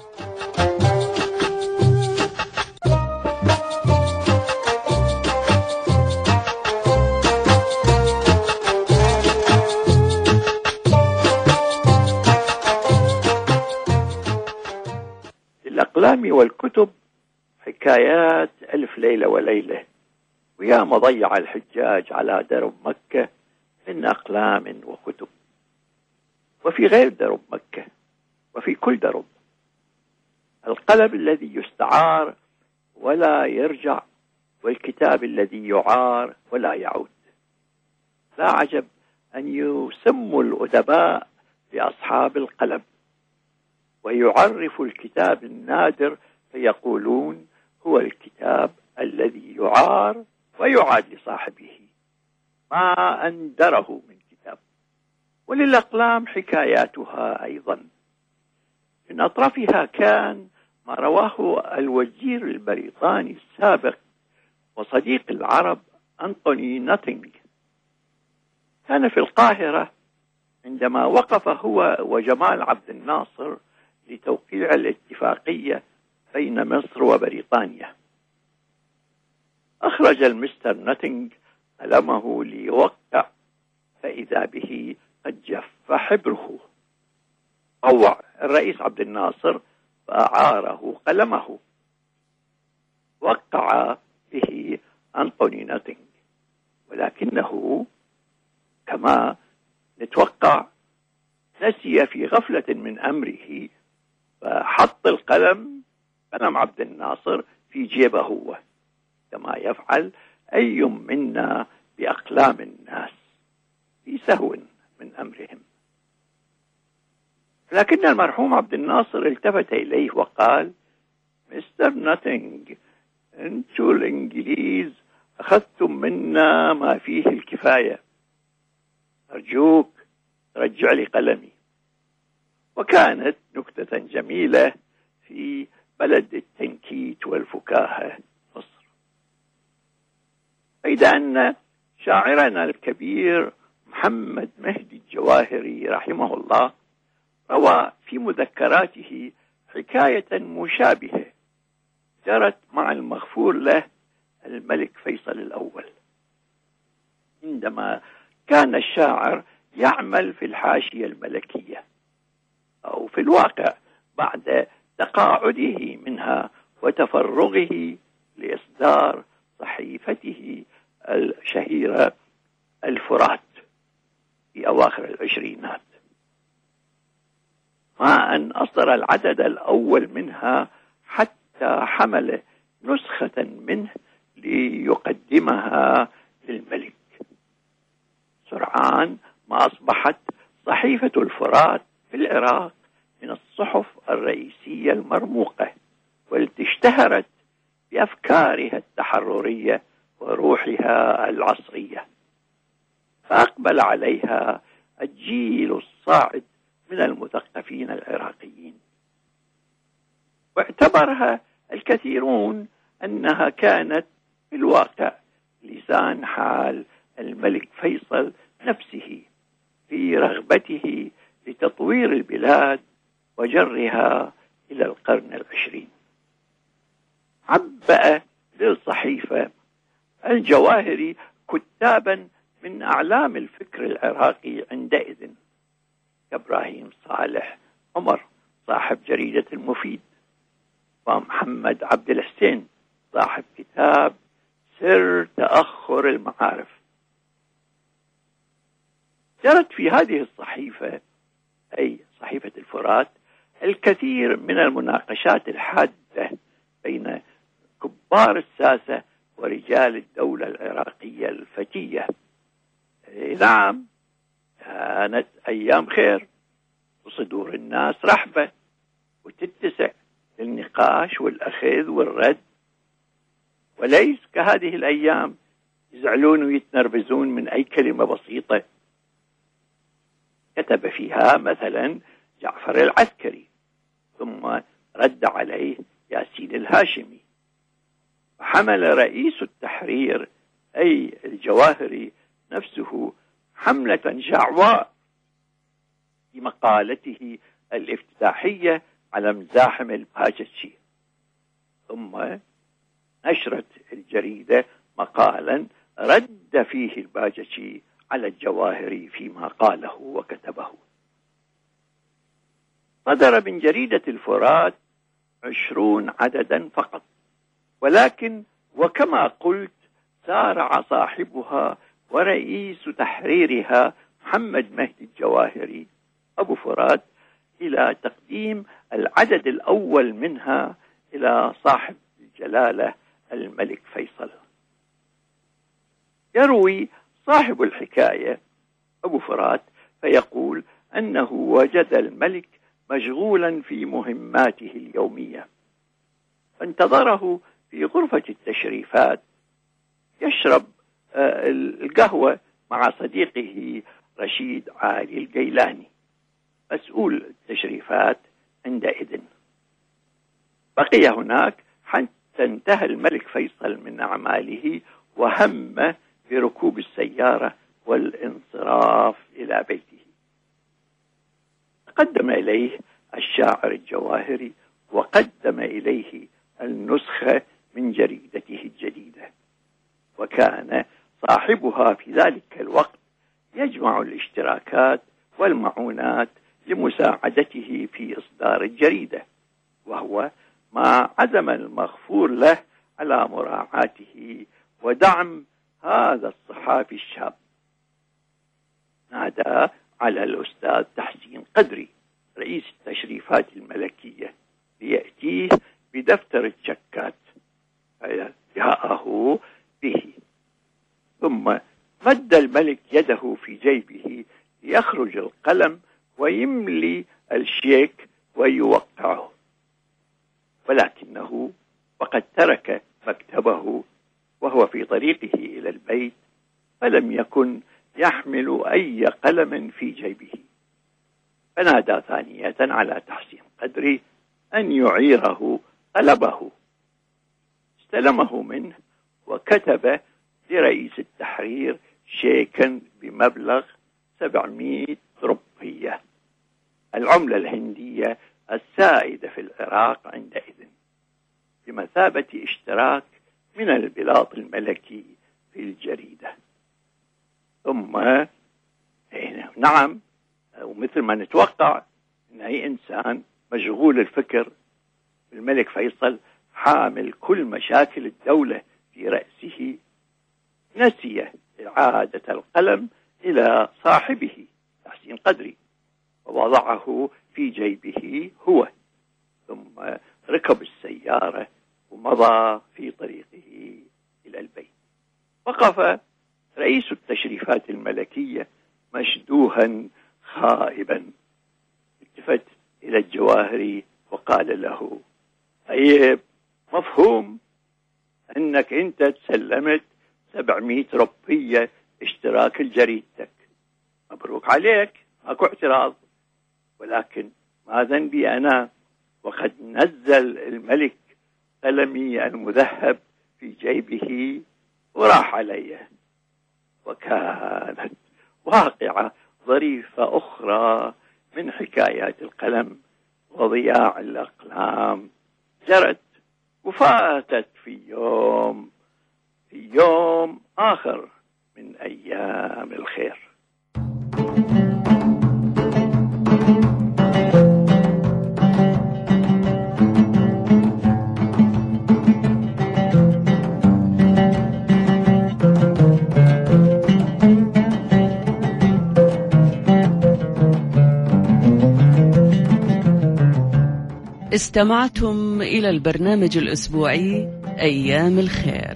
الأقلام والكتب حكايات ألف ليلة وليلة، ويا مضيع الحجاج على درب مكة من أقلام وكتب، وفي غير درب مكة وفي كل درب. القلم الذي يستعار ولا يرجع، والكتاب الذي يعار ولا يعود. لا عجب أن يسموا الأدباء بأصحاب القلم، ويعرف الكتاب النادر فيقولون هو الكتاب الذي يعار ويعاد لصاحبه، ما أندره من كتاب. وللأقلام حكاياتها أيضا. من أطرافها كان ما رواه الوزير البريطاني السابق وصديق العرب أنطوني نوتينغ. كان في القاهرة عندما وقف هو وجمال عبد الناصر لتوقيع الاتفاقية بين مصر وبريطانيا. أخرج المستر نوتينغ قلمه ليوقع، فإذا به قد جف حبره. طوع الرئيس عبد الناصر فأعاره قلمه، وقع به أنطوني نوتينغ، ولكنه كما نتوقع نسي في غفلة من أمره، فحط قلم عبد الناصر في جيبه هو، كما يفعل أي منا بأقلام الناس في سهو من أمرهم. لكن المرحوم عبد الناصر التفت إليه وقال: مستر نوتينغ، أنتم الإنجليز أخذتم منا ما فيه الكفاية، أرجوك رجع لي قلمي. وكانت نكتة جميلة في بلد التنكيت والفكاهة مصر. إذا أن شاعرنا الكبير محمد مهدي الجواهري رحمه الله روى في مذكراته حكاية مشابهة جرت مع المغفور له الملك فيصل الأول، عندما كان الشاعر يعمل في الحاشية الملكية، أو في الواقع بعد تقاعده منها وتفرغه لإصدار صحيفته الشهيرة الفرات في أواخر العشرينات، مع أن أصدر العدد الأول منها حتى حمل نسخة منه ليقدمها للملك. سرعان ما أصبحت صحيفة الفرات في العراق من الصحف الرئيسية المرموقة، والتي اشتهرت بأفكارها التحررية وروحها العصرية، فأقبل عليها الجيل الصاعد من المثقفين العراقيين، واعتبرها الكثيرون أنها كانت في الواقع لسان حال الملك فيصل نفسه في رغبته لتطوير البلاد وجرها إلى القرن العشرين. عبأ للصحيفة الجواهري كتابا من أعلام الفكر العراقي عندئذ كإبراهيم صالح عمر صاحب جريدة المفيد، ومحمد عبد الحسين صاحب كتاب سر تأخر المعارف. جرت في هذه الصحيفة أي صحيفة الفرات الكثير من المناقشات الحادة بين كبار الساسة ورجال الدولة العراقية الفتية. نعم، كانت أيام خير وصدور الناس رحبة وتتسع للنقاش والأخذ والرد، وليس كهذه الأيام يزعلون ويتنرفزون من أي كلمة بسيطة. كتب فيها مثلا جعفر العسكري، ثم رد عليه ياسين الهاشمي، وحمل رئيس التحرير أي الجواهري نفسه حملة شعواء في مقالته الافتتاحية على مزاحم الباجتشي، ثم نشرت الجريدة مقالا رد فيه الباجتشي على الجواهري فيما قاله وكتبه. صدر من جريدة الفرات 20 عددا فقط، ولكن وكما قلت سارع صاحبها ورئيس تحريرها محمد مهدي الجواهري أبو فرات إلى تقديم العدد الأول منها إلى صاحب الجلالة الملك فيصل. يروي صاحب الحكاية أبو فرات فيقول أنه وجد الملك مشغولا في مهماته اليومية، فانتظره في غرفة التشريفات يشرب القهوة مع صديقه رشيد علي الجيلاني مسؤول التشريفات عندئذ. بقي هناك حتى انتهى الملك فيصل من أعماله وهم بركوب السيارة والانصراف إلى بيته. قدم إليه الشاعر الجواهري وقدم إليه النسخة من جريدته الجديدة، وكان صاحبها في ذلك الوقت يجمع الاشتراكات والمعونات لمساعدته في إصدار الجريدة، وهو ما عزم المغفور له على مراعاته ودعم هذا الصحافي الشاب. نادى على الأستاذ تحسين قدري رئيس التشريفات الملكية ليأتيه بدفتر الشكات، فجاءه به، ثم مد الملك يده في جيبه ليخرج القلم ويملي الشيك ويوقعه، ولكنه وقد ترك مكتبه وهو في طريقه إلى البيت فلم يكن يحمل أي قلم في جيبه، فنادى ثانية على تحسين قدري أن يعيره قلمه. استلمه منه وكتب لرئيس التحرير شيكا بمبلغ 700 روبية، العملة الهندية السائدة في العراق عندئذ، بمثابة اشتراك من البلاط الملكي في الجريدة. ثم نعم، ومثل ما نتوقع أن أي إنسان مشغول الفكر، الملك فيصل حامل كل مشاكل الدولة في رأسه، نسي إعادة القلم إلى صاحبه تحسين قدري ووضعه في جيبه هو، ثم ركب السيارة ومضى في طريقه إلى البيت. وقف رئيس التشريفات الملكية مشدوها خائبا، التفت إلى الجواهري وقال له: طيب مفهوم انك انت تسلمت 700 ربية اشتراك لجريدتك، مبروك عليك، ماكو اعتراض. ولكن ما ذنبي انا وقد نزل الملك قلمي المذهب في جيبه وراح علي. وكانت واقعة ظريفة أخرى من حكايات القلم وضياع الأقلام جرت وفاتت في يوم آخر من أيام الخير. استمعتم إلى البرنامج الأسبوعي أيام الخير.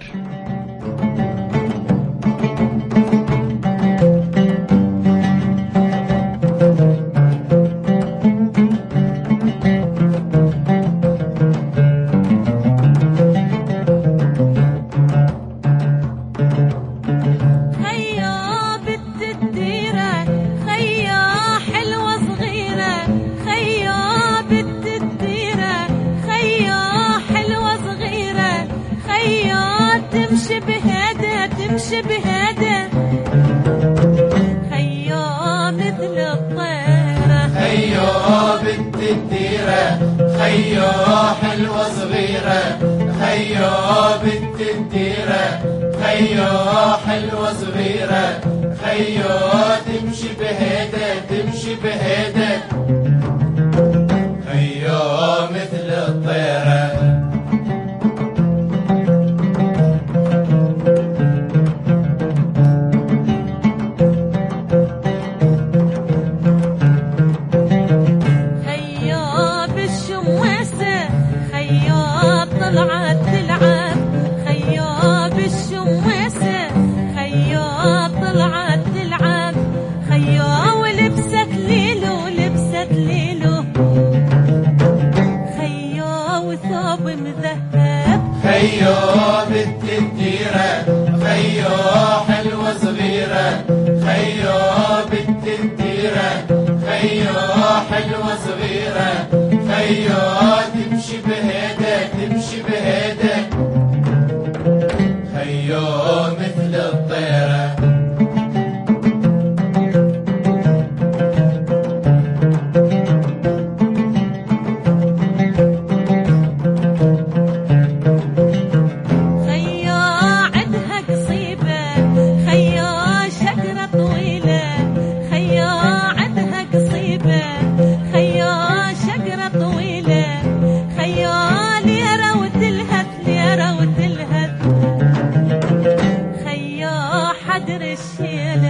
الشيل